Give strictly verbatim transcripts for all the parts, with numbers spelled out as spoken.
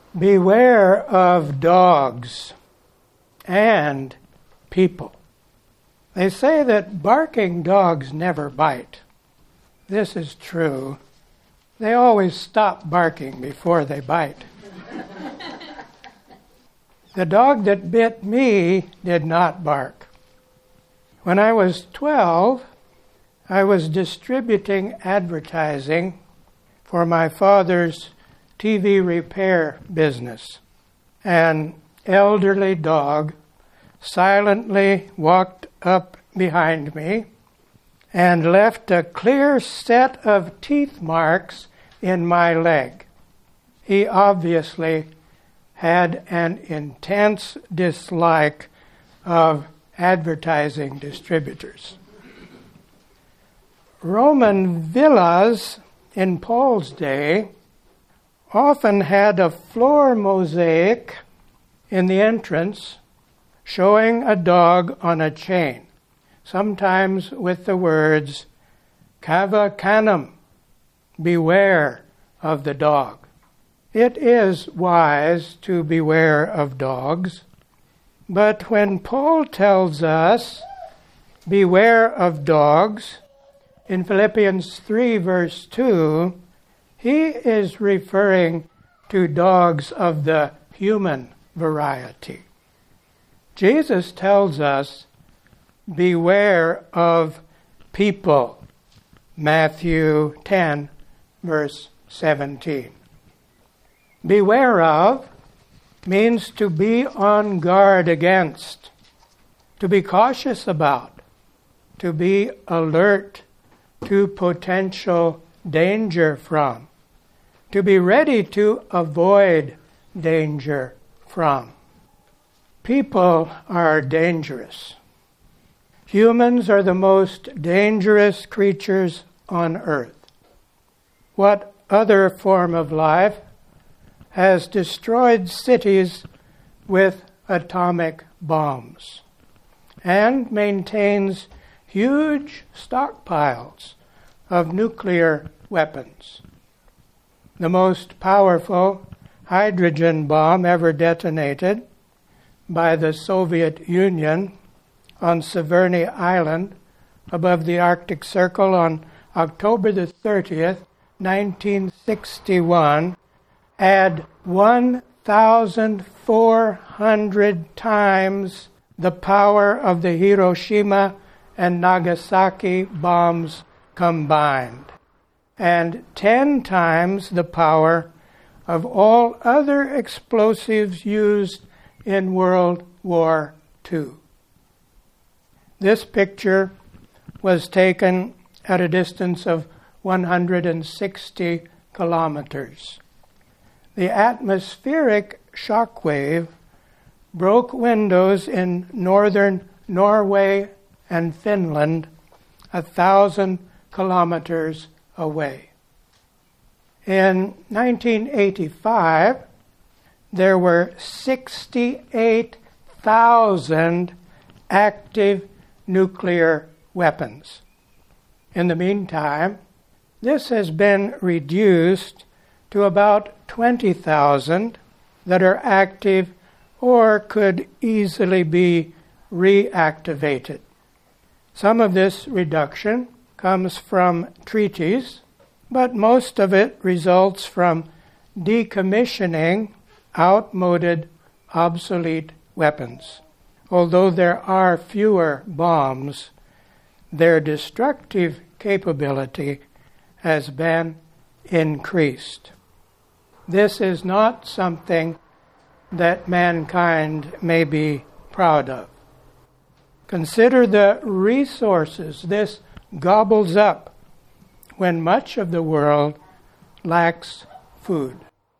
Beware of dogs and people. They say that barking dogs never bite. This is true. They always stop barking before they bite. The dog that bit me did not bark. When I was twelve, I was distributing advertising for my father's T V repair business. An elderly dog silently walked up behind me and left a clear set of teeth marks in my leg. He obviously had an intense dislike of advertising distributors. Roman villas in Paul's day often had a floor mosaic in the entrance showing a dog on a chain, sometimes with the words, "Cava canem," beware of the dog. It is wise to beware of dogs, but when Paul tells us, beware of dogs, in Philippians three verse two, he is referring to dogs of the human variety. Jesus tells us, beware of people, Matthew ten verse seventeen. Beware of means to be on guard against, to be cautious about, to be alert to potential danger from, to be ready to avoid danger from. People are dangerous. Humans are the most dangerous creatures on earth. What other form of life has destroyed cities with atomic bombs and maintains huge stockpiles of nuclear weapons? The most powerful hydrogen bomb ever detonated by the Soviet Union on Severny Island above the Arctic Circle on October the thirtieth, nineteen sixty-one, had one thousand four hundred times the power of the Hiroshima and Nagasaki bombs combined, and ten times the power of all other explosives used in World War Two. This picture was taken at a distance of one hundred sixty kilometers. The atmospheric shock wave broke windows in northern Norway and Finland a thousand kilometers away. In nineteen eighty-five, there were sixty-eight thousand active nuclear weapons. In the meantime, this has been reduced to about twenty thousand that are active or could easily be reactivated. Some of this reduction comes from treaties, but most of it results from decommissioning outmoded, obsolete weapons. Although there are fewer bombs, their destructive capability has been increased. This is not something that mankind may be proud of. Consider the resources this gobbles up when much of the world lacks food.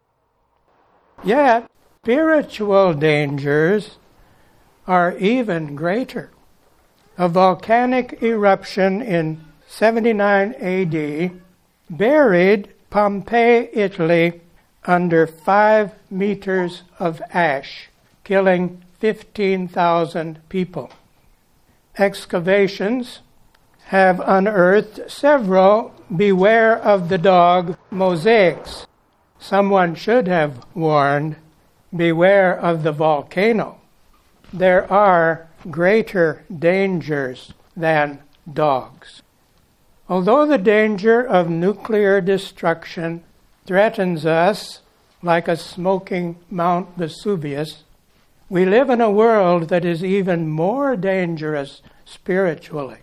Yet, spiritual dangers are even greater. A volcanic eruption in seventy-nine A D buried Pompeii, Italy, under five meters of ash, killing fifteen thousand people. Excavations have unearthed several beware of the dog mosaics someone should have warned, beware of the volcano. There are greater dangers than dogs. Although the danger of nuclear destruction threatens us like a smoking Mount Vesuvius, we live in a world that is even more dangerous spiritually.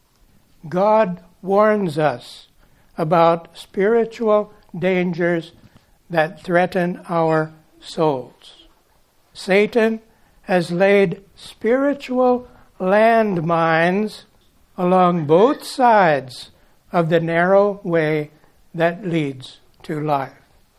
God warns us about spiritual dangers that threaten our souls. Satan has laid spiritual landmines along both sides of the narrow way that leads to life.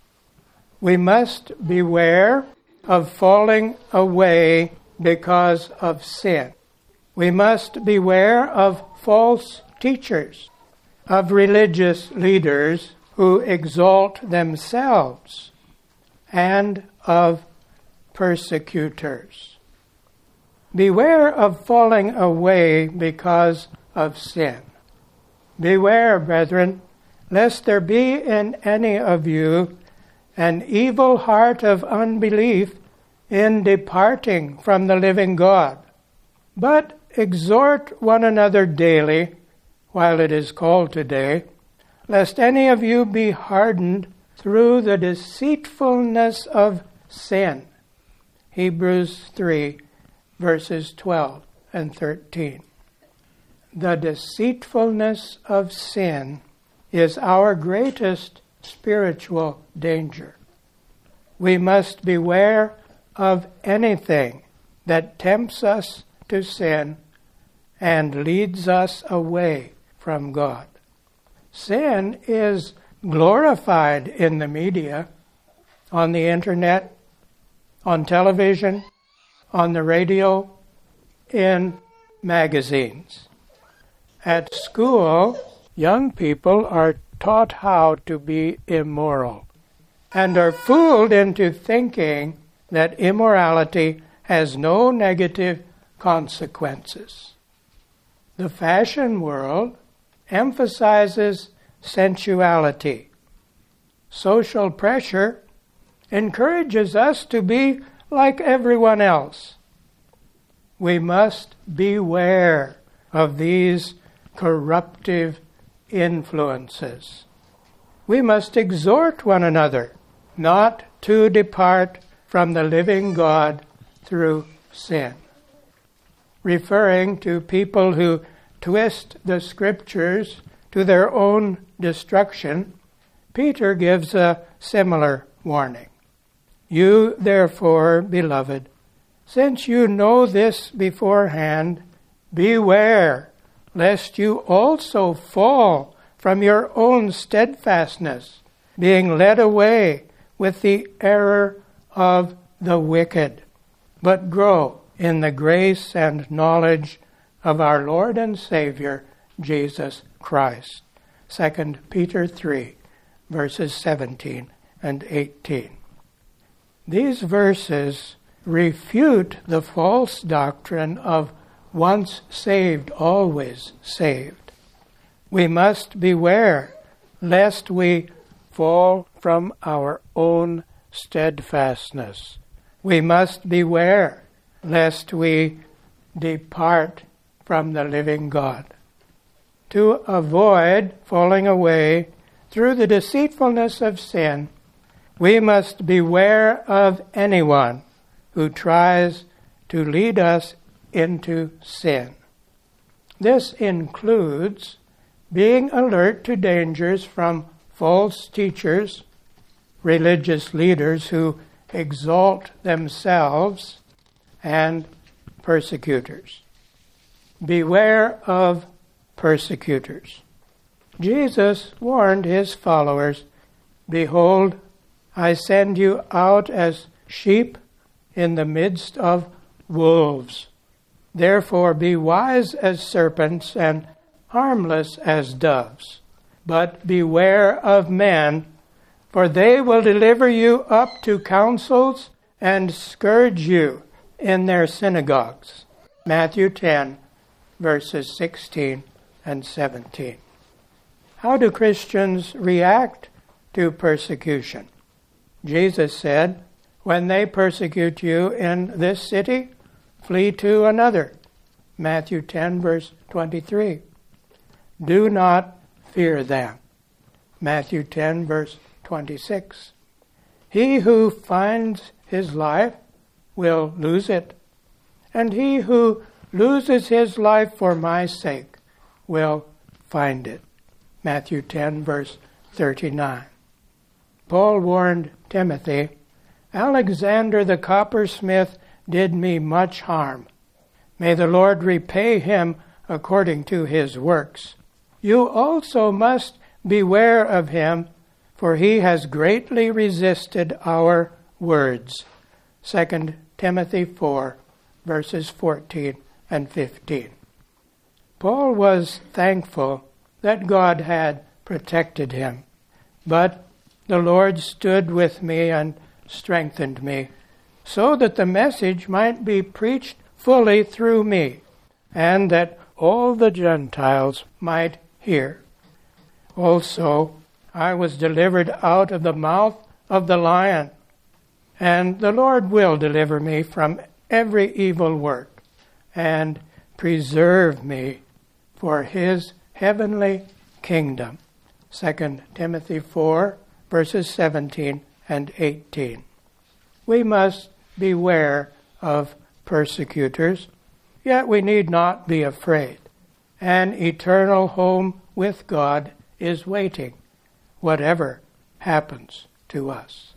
We must beware of falling away because of sin. We must beware of false teachers, of religious leaders who exalt themselves, and of persecutors. Beware of falling away because of sin. Beware, brethren, lest there be in any of you an evil heart of unbelief in departing from the living God. But exhort one another daily, while it is called today, lest any of you be hardened through the deceitfulness of sin. Hebrews three, verses twelve and thirteen. The deceitfulness of sin is our greatest spiritual danger. We must beware of anything that tempts us to sin and leads us away from God. Sin is glorified in the media, on the internet, on television, on the radio, in magazines. At school, young people are taught how to be immoral and are fooled into thinking that immorality has no negative consequences. The fashion world emphasizes sensuality. Social pressure encourages us to be like everyone else. We must beware of these corruptive influences. We must exhort one another not to depart from the living God through sin. Referring to people who twist the Scriptures to their own destruction, Peter gives a similar warning. You, therefore, beloved, since you know this beforehand, beware lest you also fall from your own steadfastness, being led away with the error of the wicked, but grow in the grace and knowledge of our Lord and Savior, Jesus Christ. Second Peter three, verses seventeen and eighteen. These verses refute the false doctrine of once saved, always saved. We must beware lest we fall from our own steadfastness. We must beware lest we depart from the living God. To avoid falling away through the deceitfulness of sin, we must beware of anyone who tries to lead us into sin. This includes being alert to dangers from false teachers, religious leaders who exalt themselves, and persecutors. Beware of persecutors. Jesus warned his followers, "Behold, I send you out as sheep in the midst of wolves. Therefore be wise as serpents and harmless as doves. But beware of men, for they will deliver you up to councils and scourge you in their synagogues." Matthew ten, verses sixteen and seventeen. How do Christians react to persecution? Jesus said, "When they persecute you in this city, flee to another." Matthew ten, verse twenty-three. "Do not fear them." Matthew ten, verse twenty-six. "He who finds his life will lose it, and he who loses his life for my sake will find it." Matthew ten, verse thirty-nine. Paul warned Timothy, "Alexander the coppersmith did me much harm. May the Lord repay him according to his works. You also must beware of him, for he has greatly resisted our words." Second Timothy four, verses fourteen and fifteen. Paul was thankful that God had protected him, but the Lord stood with me and strengthened me, so that the message might be preached fully through me, and that all the Gentiles might hear. Also, I was delivered out of the mouth of the lion, and the Lord will deliver me from every evil work, and preserve me for his heavenly kingdom. Second Timothy four, verses seventeen and eighteen. We must beware of persecutors, yet we need not be afraid. An eternal home with God is waiting, whatever happens to us.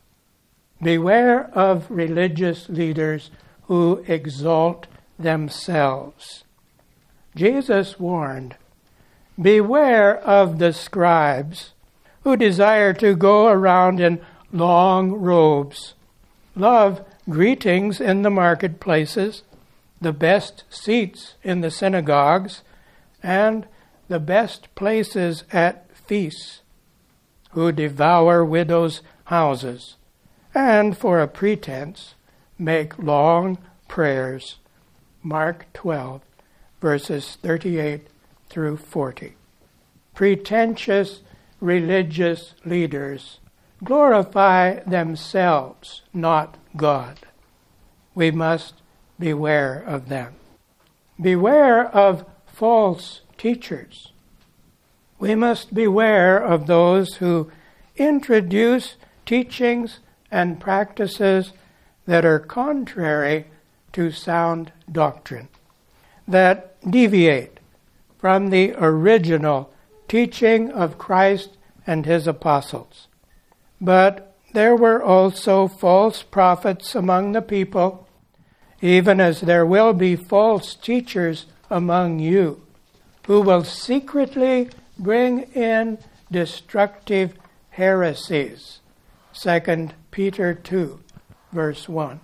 Beware of religious leaders who exalt themselves. Jesus warned, "Beware of the scribes who desire to go around in long robes, love greetings in the marketplaces, the best seats in the synagogues, and the best places at feasts, who devour widows' houses, and for a pretense make long prayers." Mark twelve, verses thirty-eight through forty. Pretentious religious leaders glorify themselves, not God. We must beware of them. Beware of false teachers. We must beware of those who introduce teachings and practices that are contrary to sound doctrine, that deviate from the original teaching of Christ and his apostles. But there were also false prophets among the people, even as there will be false teachers among you, who will secretly bring in destructive heresies. Second Peter two, verse one.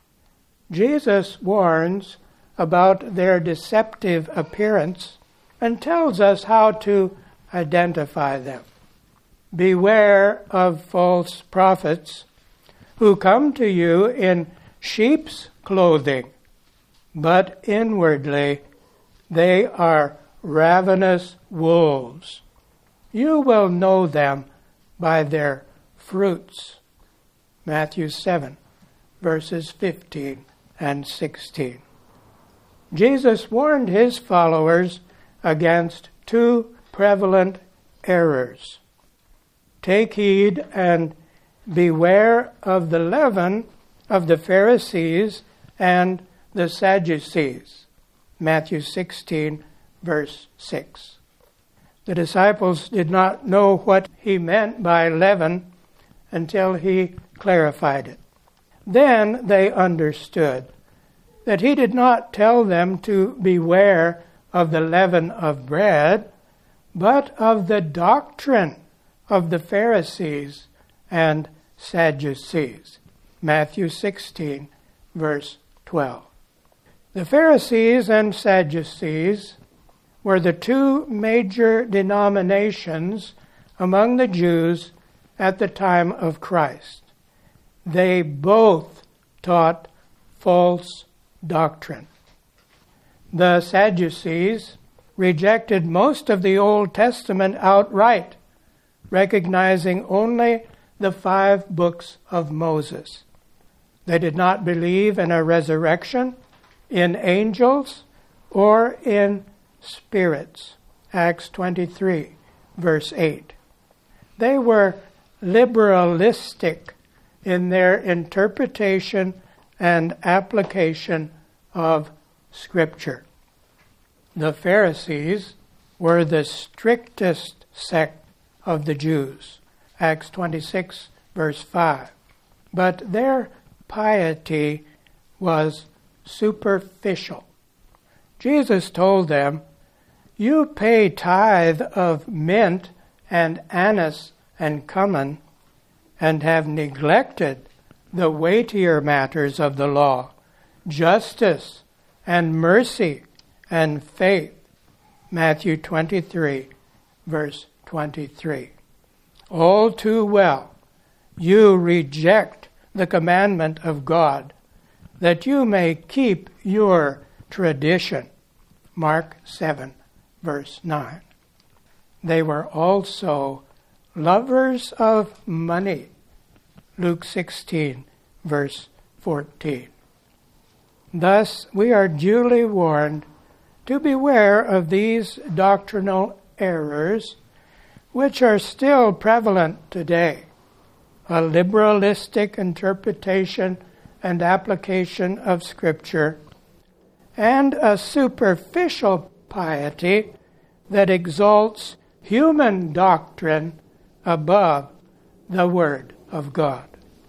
Jesus warns about their deceptive appearance and tells us how to identify them. Beware of false prophets who come to you in sheep's clothing, but inwardly they are ravenous wolves. You will know them by their fruits. Matthew seven, verses fifteen and sixteen. Jesus warned his followers against two prevalent errors. Take heed and beware of the leaven of the Pharisees and the Sadducees. Matthew sixteen, verse six. The disciples did not know what he meant by leaven until he clarified it. Then they understood that he did not tell them to beware of the leaven of bread, but of the doctrine of the Pharisees and Sadducees. Matthew sixteen, verse twelve. The Pharisees and Sadducees were the two major denominations among the Jews at the time of Christ. They both taught false doctrine. The Sadducees rejected most of the Old Testament outright, recognizing only the five books of Moses. They did not believe in a resurrection, in angels, or in spirits. Acts twenty-three, verse eight. They were liberalistic in their interpretation and application of Scripture. The Pharisees were the strictest sect of the Jews. Acts twenty-six, verse five. But their piety was superficial. Jesus told them, "You pay tithe of mint and anise and cumin, and have neglected the weightier matters of the law, justice and mercy and faith." Matthew twenty-three, verse twenty-three. All too well, you reject the commandment of God, that you may keep your tradition. Mark seven, verse nine. They were also lovers of money. Luke sixteen, verse fourteen. Thus, we are duly warned to beware of these doctrinal errors, which are still prevalent today. A liberalistic interpretation and application of Scripture, and a superficial piety that exalts human doctrine above the Word of God.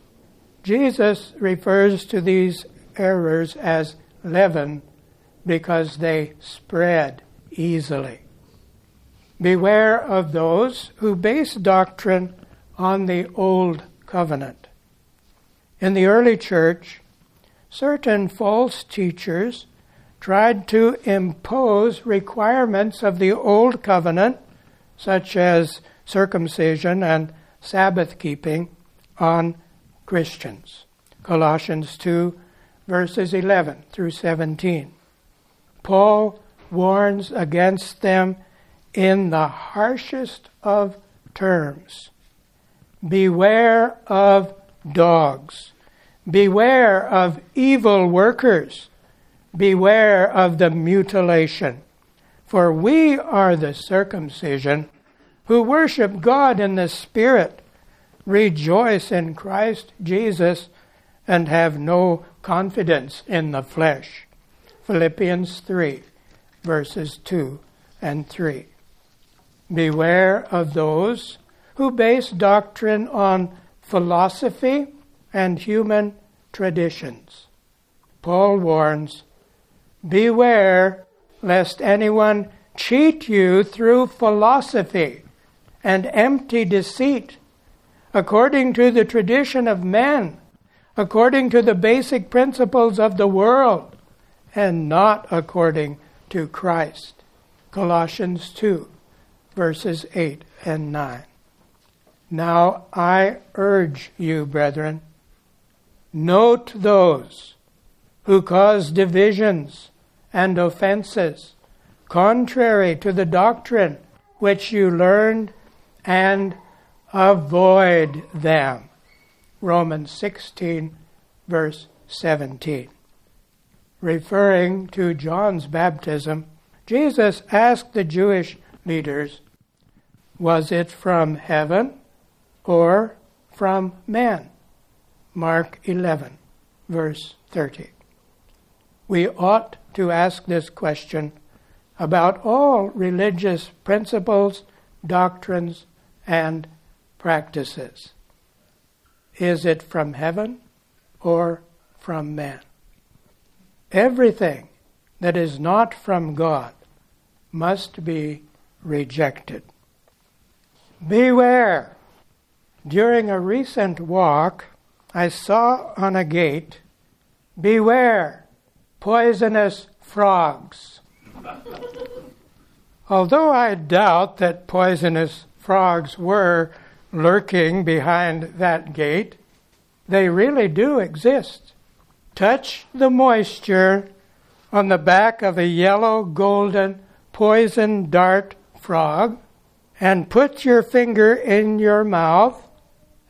Jesus refers to these errors as leaven because they spread easily. Beware of those who base doctrine on the Old Covenant. In the early church, certain false teachers tried to impose requirements of the Old Covenant, such as circumcision and Sabbath keeping, on Christians. Colossians two, verses eleven through seventeen. Paul warns against them in the harshest of terms. Beware of dogs. Beware of evil workers. Beware of the mutilation. For we are the circumcision who worship God in the Spirit, rejoice in Christ Jesus, and have no confidence in the flesh. Philippians three, verses two and three. Beware of those who base doctrine on philosophy and human traditions. Paul warns, beware lest anyone cheat you through philosophy and empty deceit, according to the tradition of men, according to the basic principles of the world, and not according to Christ. Colossians two, verses eight and nine. Now I urge you, brethren, note those who cause divisions and offenses, contrary to the doctrine which you learned, and avoid them. Romans sixteen, verse seventeen. Referring to John's baptism, Jesus asked the Jewish leaders, was it from heaven or from men? Mark eleven, verse thirty. We ought to ask this question about all religious principles, doctrines, and practices. Is it from heaven or from man? Everything that is not from God must be rejected. Beware! During a recent walk, I saw on a gate, beware, poisonous frogs. Although I doubt that poisonous frogs were lurking behind that gate, they really do exist. Touch the moisture on the back of a yellow, golden, poison dart frog, and put your finger in your mouth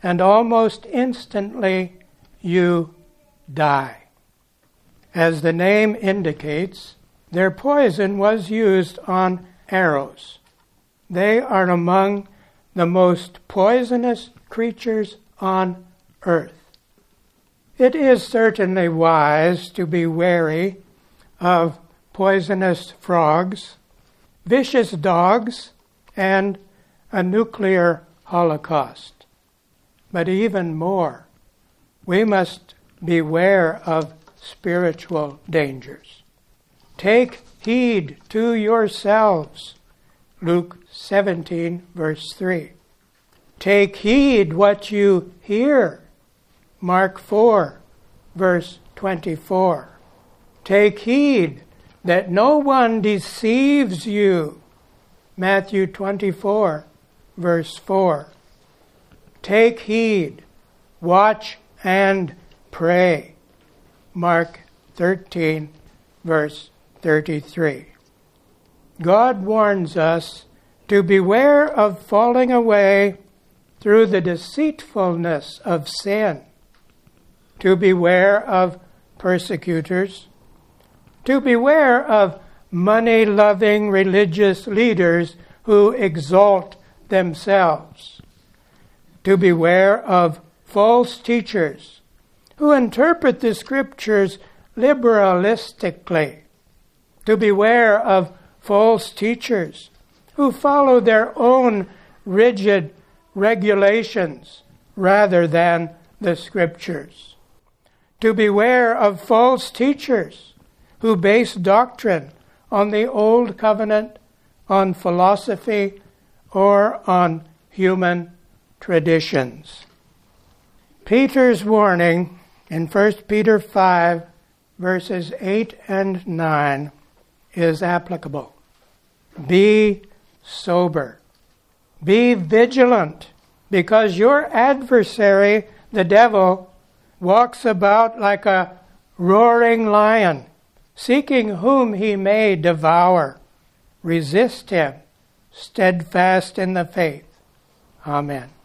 and almost instantly you die. As the name indicates, their poison was used on arrows. They are among the most poisonous creatures on earth. It is certainly wise to be wary of poisonous frogs, vicious dogs, and a nuclear holocaust. But even more, we must beware of spiritual dangers. Take heed to yourselves, Luke seventeen, verse three. Take heed what you hear, Mark four, verse twenty-four. Take heed that no one deceives you, Matthew twenty-four, verse four. Take heed, watch and pray, Mark thirteen, verse thirty-three. God warns us to beware of falling away through the deceitfulness of sin, to beware of persecutors, to beware of money-loving religious leaders who exalt themselves, to beware of false teachers who interpret the Scriptures liberalistically, to beware of false teachers who follow their own rigid regulations rather than the Scriptures, to beware of false teachers who base doctrine on the Old Covenant, on philosophy, or on human traditions. Peter's warning in First Peter five, verses eight and nine, is applicable. Be sober. Be vigilant, because your adversary, the devil, walks about like a roaring lion, seeking whom he may devour. Resist him, steadfast in the faith. Amen.